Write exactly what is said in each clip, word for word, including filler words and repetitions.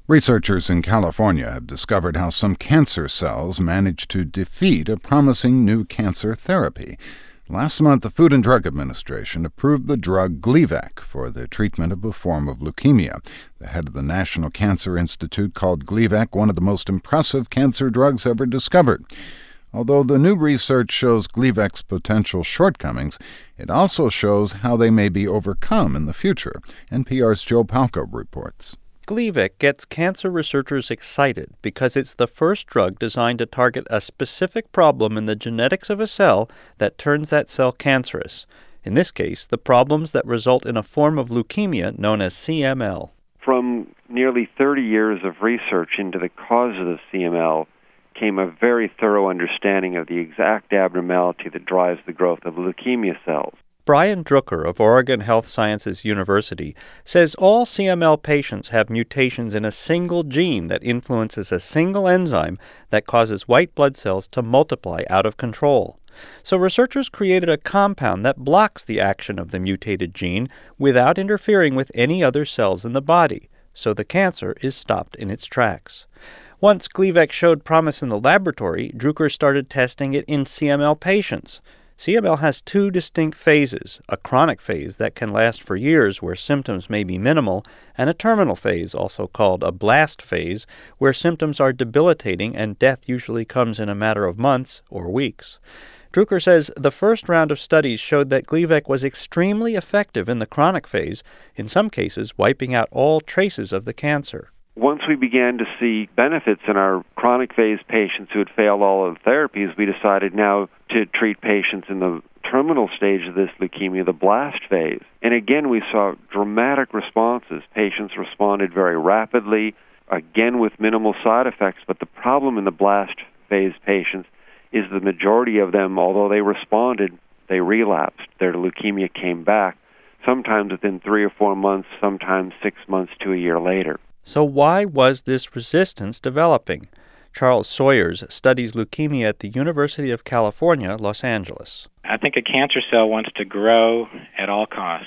Researchers in California have discovered how some cancer cells manage to defeat a promising new cancer therapy. Last month, the Food and Drug Administration approved the drug Gleevec for the treatment of a form of leukemia. The head of the National Cancer Institute called Gleevec one of the most impressive cancer drugs ever discovered. Although the new research shows Gleevec's potential shortcomings, it also shows how they may be overcome in the future. N P R's Joe Palca reports. Gleevec gets cancer researchers excited because it's the first drug designed to target a specific problem in the genetics of a cell that turns that cell cancerous. In this case, the problems that result in a form of leukemia known as C M L. From nearly thirty years of research into the causes of C M L came a very thorough understanding of the exact abnormality that drives the growth of leukemia cells. Brian Drucker of Oregon Health Sciences University says all C M L patients have mutations in a single gene that influences a single enzyme that causes white blood cells to multiply out of control. So researchers created a compound that blocks the action of the mutated gene without interfering with any other cells in the body, so the cancer is stopped in its tracks. Once Gleevec showed promise in the laboratory, Drucker started testing it in C M L patients. C M L has two distinct phases, a chronic phase that can last for years where symptoms may be minimal, and a terminal phase, also called a blast phase, where symptoms are debilitating and death usually comes in a matter of months or weeks. Drucker says the first round of studies showed that Gleevec was extremely effective in the chronic phase, in some cases wiping out all traces of the cancer. Once we began to see benefits in our chronic phase patients who had failed all of the therapies, we decided now to treat patients in the terminal stage of this leukemia, the blast phase. And again, we saw dramatic responses. Patients responded very rapidly, again with minimal side effects. But the problem in the blast phase patients is the majority of them, although they responded, they relapsed. Their leukemia came back, sometimes within three or four months, sometimes six months to a year later. So why was this resistance developing? Charles Sawyers studies leukemia at the University of California, Los Angeles. I think a cancer cell wants to grow at all costs,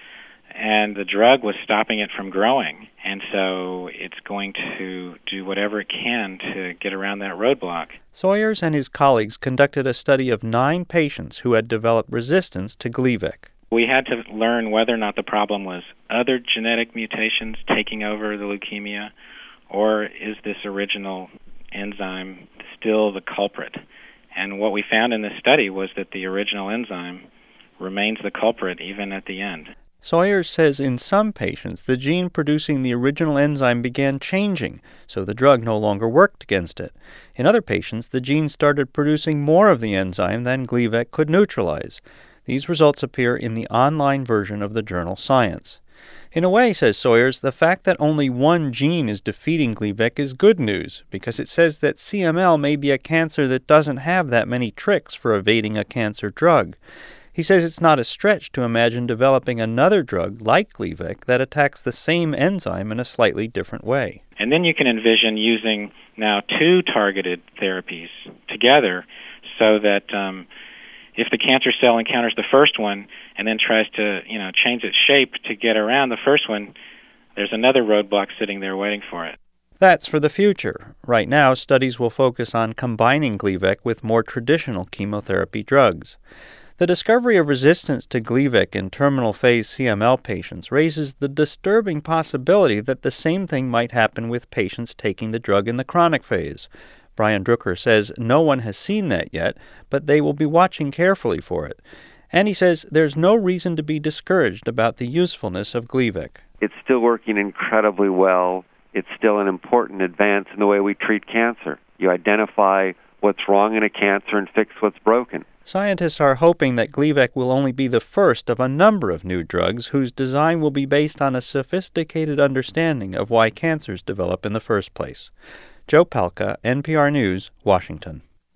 and the drug was stopping it from growing. And so it's going to do whatever it can to get around that roadblock. Sawyers and his colleagues conducted a study of nine patients who had developed resistance to Gleevec. We had to learn whether or not the problem was other genetic mutations taking over the leukemia, or is this original enzyme still the culprit? And what we found in this study was that the original enzyme remains the culprit even at the end. Sawyers says in some patients, the gene producing the original enzyme began changing, so the drug no longer worked against it. In other patients, the gene started producing more of the enzyme than Gleevec could neutralize. These results appear in the online version of the journal Science. In a way, says Sawyers, the fact that only one gene is defeating Gleevec is good news, because it says that C M L may be a cancer that doesn't have that many tricks for evading a cancer drug. He says it's not a stretch to imagine developing another drug like Gleevec that attacks the same enzyme in a slightly different way. And then you can envision using now two targeted therapies together so that um, if the cancer cell encounters the first one and then tries to, you know, change its shape to get around the first one, there's another roadblock sitting there waiting for it. That's for the future. Right now, studies will focus on combining Gleevec with more traditional chemotherapy drugs. The discovery of resistance to Gleevec in terminal phase C M L patients raises the disturbing possibility that the same thing might happen with patients taking the drug in the chronic phase. Brian Drucker says no one has seen that yet, but they will be watching carefully for it. And he says there's no reason to be discouraged about the usefulness of Gleevec. It's still working incredibly well. It's still an important advance in the way we treat cancer. You identify what's wrong in a cancer and fix what's broken. Scientists are hoping that Gleevec will only be the first of a number of new drugs whose design will be based on a sophisticated understanding of why cancers develop in the first place. Joe Palca, N P R News, Washington.